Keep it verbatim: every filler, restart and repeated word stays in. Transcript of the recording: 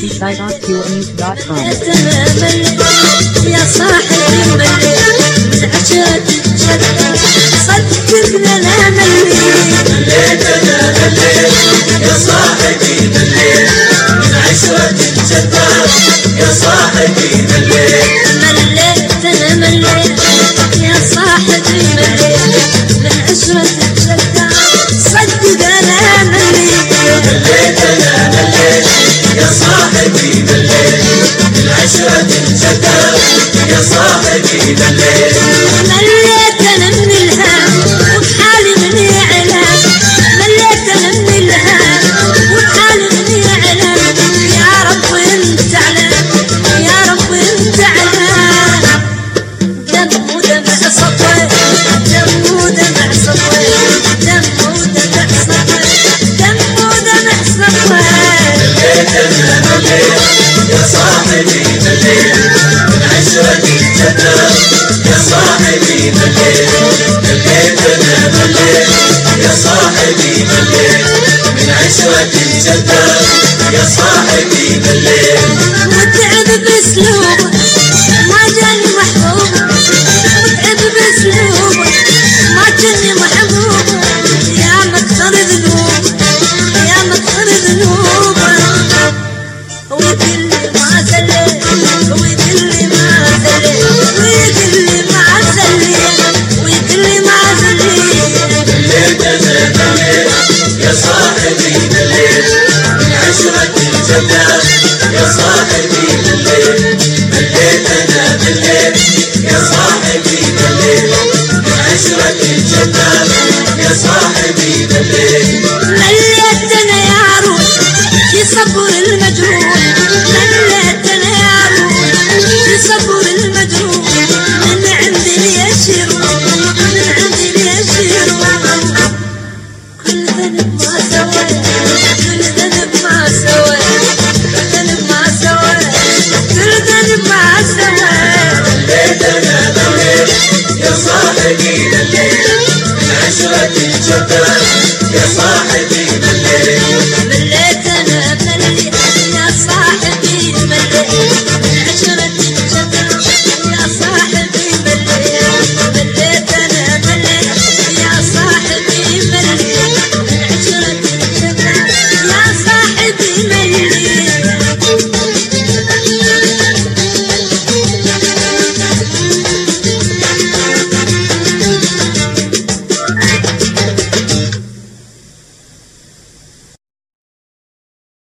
www dot site dot q news dot com. يا صاحبي مليت من عشرة الجنة صدقنا انا مليت مليت انا مليت يا صاحبي مليت من عشرة الجنة يا صاحبي مليت مليت انا مليت يا صاحبي مليت من عشرة الجنة صدقنا مليت مليت انا مليت يا صاحبي مليت من عشرة الجنة يا صاحبي مليت مليت انا من الهام وبحالي من يعلم مليت انا من الهام وبحالي من يعلم يا رب انت علم يا رب انت علم دم ودمع صفر دم ودمع صفر دم ودمع صفر دم ودمع صفر مليت انا مليت يا صاحبي مليت من عشرة الجنة يا صاحبي مليت مليت انا مليت يا صاحبي مليت من عشرة الجنة يا صاحبي مليت وتعب باسلوب ما جاني محبوب وتعب باسلوب ما جاني محبوب يا مكثر ذنوب يا مكثر ذنوب ويقول لي ما زلت ويقول لي ما زلت ويقول لي ما زلت ويقول لي ما زلت مليت انا مليت يا صاحبي مليت من عشرة الجنة يا صاحبي مليت مليت انا مليت يا صاحبي مليت من عشرة الجنة يا صاحبي مليت مليت انا يا روح في صبر المجروح مليت انا يا روح في صبر المجروح من عندي ليشير من عندي ليشير كل ذنب ما سويت كل ذنب ما سويت كل ذنب ما سويت كل ذنب ما سويت مليت انا مليت يا صاحبي مليت من عشرة الجنة يا صاحبي مليت